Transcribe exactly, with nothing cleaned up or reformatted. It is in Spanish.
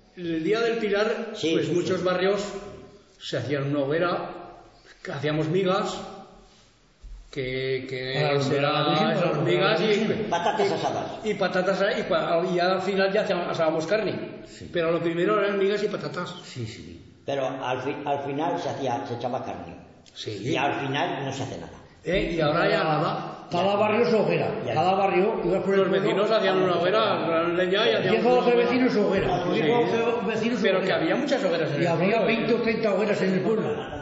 el día del Pilar, sí, pues sí, muchos sí. barrios se hacían una hoguera, hacíamos migas, que, que será esas migas y patatas asadas. Y patatas y, y al final ya asábamos carne. Sí. Pero lo primero eran migas y patatas. Sí, sí. Pero al, fi, al final se hacía, se echaba carne. Sí. Y al final no se hace nada. ¿Eh? Y ahora ya nada. Cada barrio su hoguera. Cada barrio. Los pueblo, vecinos hacían una hoguera, gran leña y hacían. diez o doce vecinos su hoguera. Sí. Pero que había muchas hogueras en y el pueblo. Y había veinte o treinta hogueras en el pueblo.